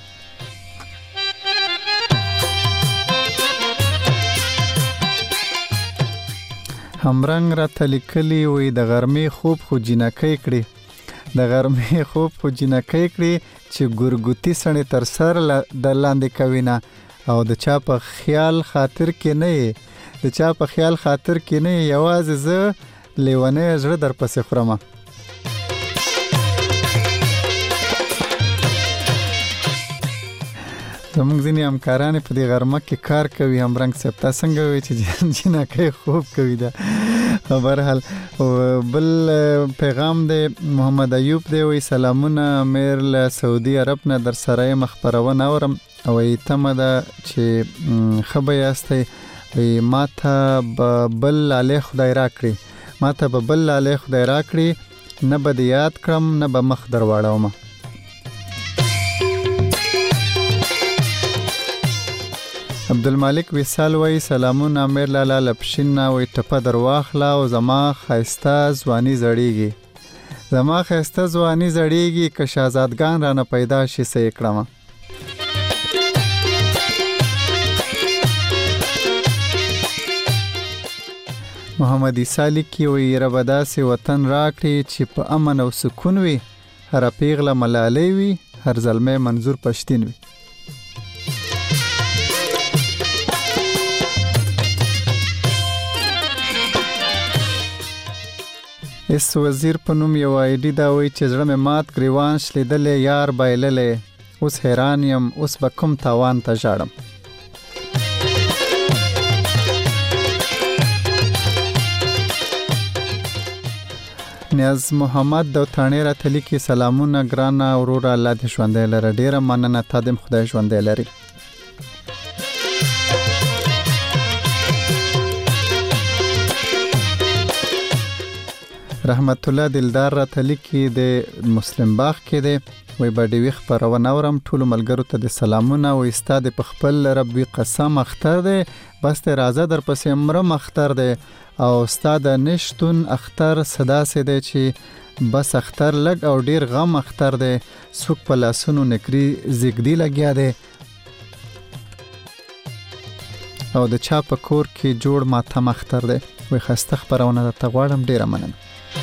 همرنګ را تلیکلی وی د غرمې خوب خو جنکې کړي، د غرمې خوب خو جنکې کړي چې ګورګوتی سړی تر سر د لاندې کوینه، او د چا په خیال خاطر کې نه، د چا په خیال خاطر کې نه، یوازې زه لیوانه زړه در پسې خورمه. زمونږ ځینې همکاران په دې غرمه کې کار کوي. همرنګ صاحب تا څنګه وی چې جنکې خوب کوي ده. برحال بل پیغام دی محمد ایوب دی وی سلامونه میر له سعودي عرب نه در سره مخبرونه اورم، او ایتمه ده چې خبر یاستئ وی ماته بل علی خدای را کړی، ماته به بل لاله خدای را کړی، نه به یاد کړم نه به مخ درواړم. عبدالمالک وصال وی سلامونه امیر لاله لپشین وی ټپه درواخلا او زما خایسته ځواني زړیږي، زما خایسته ځواني زړیږي که شهزادګان را نه پیدا شي سې کړم. محمد عیسی لیکي وی رب داسې وطن راکړي چې په امن او سکون وي، هر پیغله ملالۍ وي، هر زلمه منظور پښتین وي. اس وزیر په نوم یو آیډي دا وی چې زړه مې مات گریوان شلیدلې یار بایللې، اوس حیران یم اوس به کوم تاوان ته ژاړم. نیاز محمد د تانې را تلی کې سلامونه ګرانه ورور، الله دې ژوندې لره، ډیره مننه، تا دې خدای ژوندې لري. رحمت الله دلدار را تلی کې د مسلم باغ کې دی وی باډي وی خبرونه اورم، ټول ملګرو ته د سلامونه، وی استاد په خپل ربي قسم اختر دی، بس ته راځه در پسې امرم اختر دی، او استاد نشتون اختر صدا سي دی چې بس اختر لګ او ډیر غم اختر دی، څوک په لاسونو نکري زیګدي لګیا دی، او د چا په کور کې جوړ ماتم اختر دی. وی خسته خبرونه ته غواړم، ډیره مننه.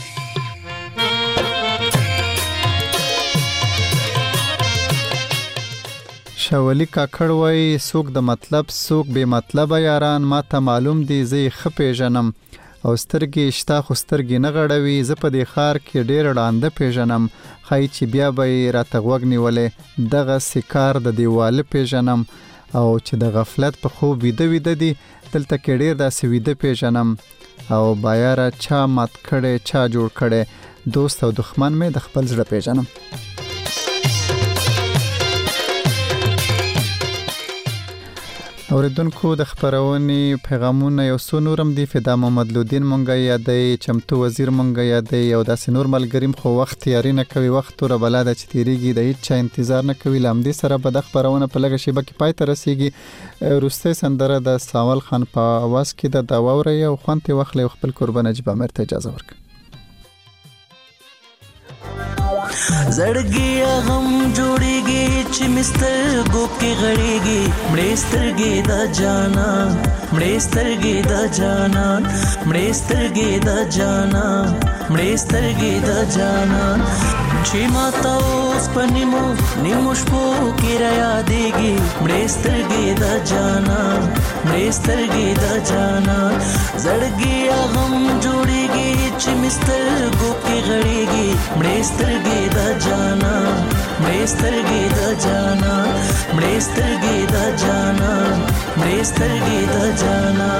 شاولی کاکړ وای څوک د مطلب څوک بے مطلب یاران، ما ته معلوم دی زه خپې جنم، او سترګې شتا خو سترګې نه غړوي، زه په دې خار کې ډېر ډانده پیژنم، خای چې بیا به راته غوږ نیولې دغه سکار د دیواله پیژنم، او چې د غفلت په خوب ویده دی دلته کې ډېر داسې ویده پیژنم، او بایاره چا مات کړي چا جوړ کړي، دوست او دښمن مې د خپل زړه پیژنم. اوریدونکو د خبرونې پیغامونه یو څو نورم دی، فدا محمد لودین مونږه یادې، چمتو وزیر مونږه یادې، او داسې نور ملګریم خو وخت تیاری نه کوي، وخت تور بلاده چې تیریږي، د هیڅ چا انتظار نه کوي. لامدي سره به د خبرونه په لګه شیبه کې پای ته رسیږي. روسته سندره د ساول خان په आवाज کې د داووري او خوانته وخت خپل قربان نجیب امیر ته اجازه ورکړه. زړګي غم جوړيږي چې مسترګو کې غړيږي، مړې سترګې د جانا، مړې سترګې د جانا، مړې سترګې د جانا، مړې سترګې د جانا، چې ماته اوس په نیمو شپو کې را یادېږي، مړې سترګې د جانا، مړې سترګې د جانا، زړګي غم جوړيږي چې مسترګو کې غړيږي، مړې سترګې د جانا، مړې سترګې د جانا، مړې سترګې د جانا، مړې سترګې د جانا.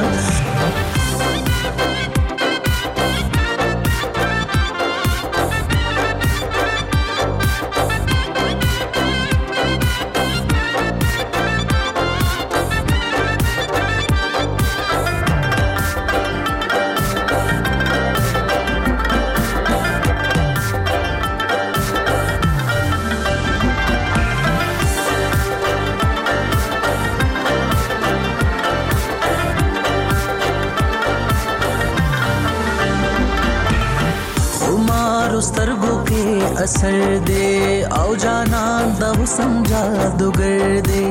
سترګو کې اثر دے او جانان د حسن جادوګر دے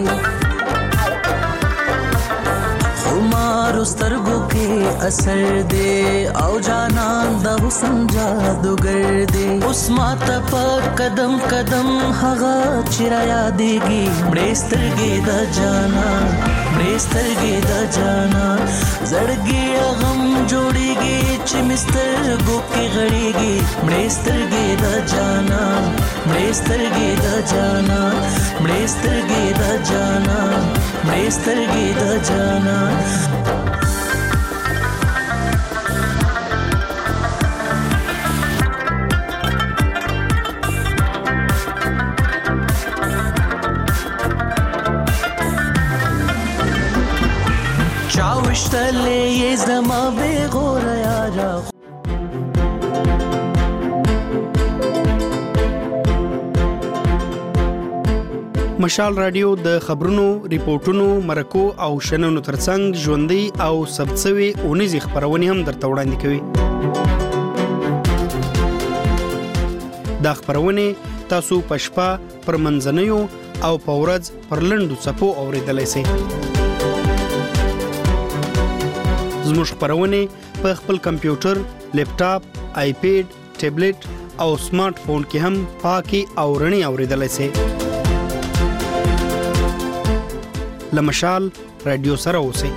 خمارو سترګو کې اثر دے او جانان د حسن جادوګر دے اوس ماته په قدم قدم هغه چیرې یادېږي مړې سترګې د جانان مړې سترګې د جانان زړګي غم جوړيږي چې مسترګو کې غړيږي مړې سترګې د جانان مړې سترګې د جانان مړې سترګې د جانان مړې سترګې د جانان چاوشتلې یې زما به غور یارا مشال رادیو د خبرونو، ریپورتونو، مرکو او شننو ترڅنګ ژوندۍ او ثبتسوي اونیزې خبرونه هم درته وړاندې کوي. دا خبرونه تاسو په شپه پر منځنیو او په ورځ پر لنډو څپو اوریدلای شئ. زموږ خبرونه په خپل کمپیوټر، لیپټاپ، آیپیډ، ټابلیټ او سمارټ فون کې هم پاکي او رڼي اوریدلای شئ. لمشال رادیو سره اوسئ.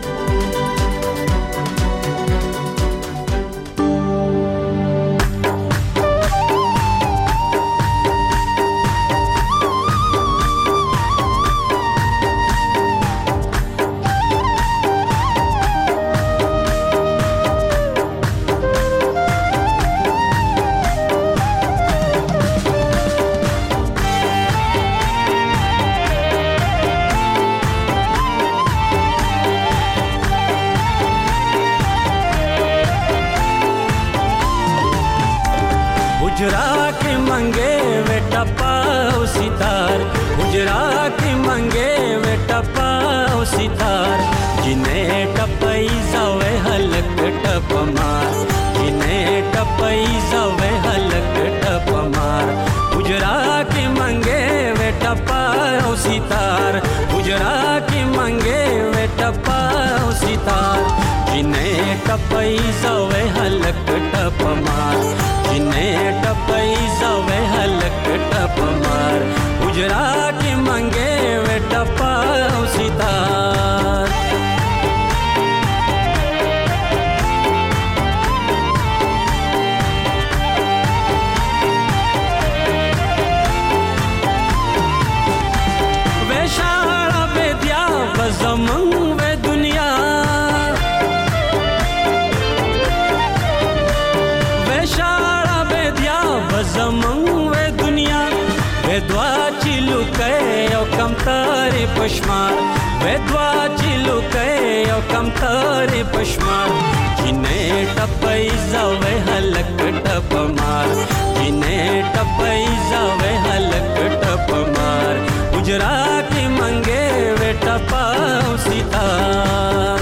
پشمار ودوا چلو کئ او کم تر پشمار جنې ټپای زوې هلک ټپمار جنې ټپای زوې هلک ټپمار گجرات منګې و ټپاو ستار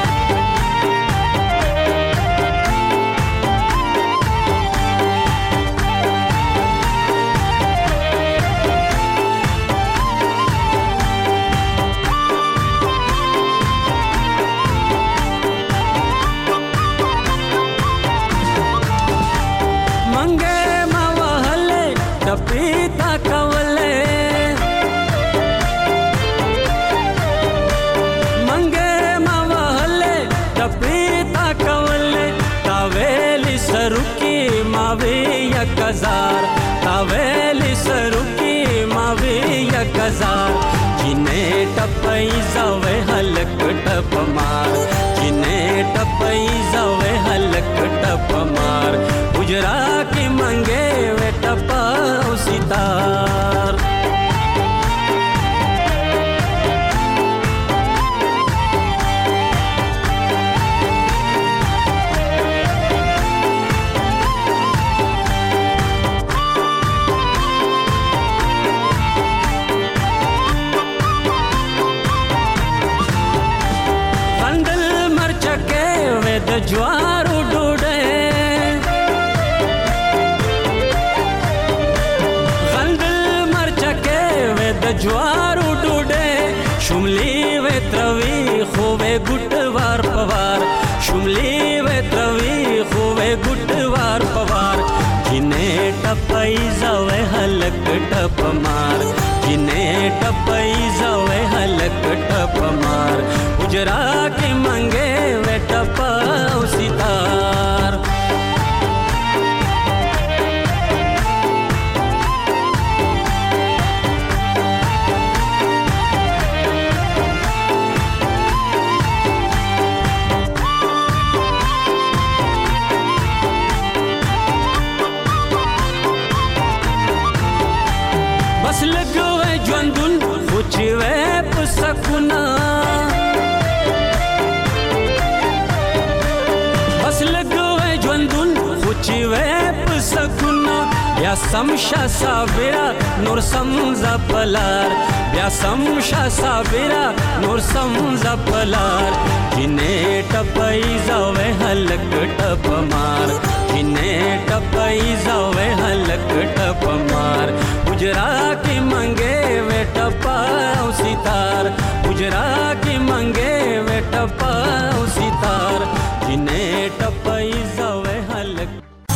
کزار تاویلی سروکی ماوی یا کزار جنې ټپای زوې هلک ټپمار جنې ټپای زوې هلک ټپمار گجرا کې منګې و ټپاو ستار جوارو ډوډۍ د جوارو ډوډۍ شملې وې تروي خو وې ګټ وار پوار شملې وې تروي خو وې ګټ وار پوار جنې ټپای زوي هلک ټپ مار جنې ټپای زوي هلک ټپ مار حجرا کې منګې وې ټپ او ستار بس لګوي ژوندون خو چې وې په سکونه بس لګوي ژوندون خو چې وې په سکونه بیا سم شا صابرا نور سم زپلار بیا سم شا صابرا نور سم زپلار جنې ټپای زوي هلک ټپ مار جنې ټپای زوي هلک ټپ مار حجرا کې منګې وې ټپ او ستار حجرا کې منګې وې ټپ او ستار جنې ټپای زوي هلک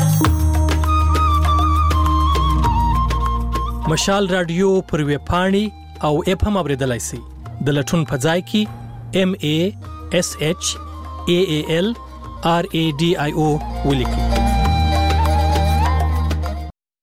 مشال رادیو پر ویب پاڼې او اپ هم اوریدلای شئ د لټون په ځای کې MASHAAL RADIO ولیکئ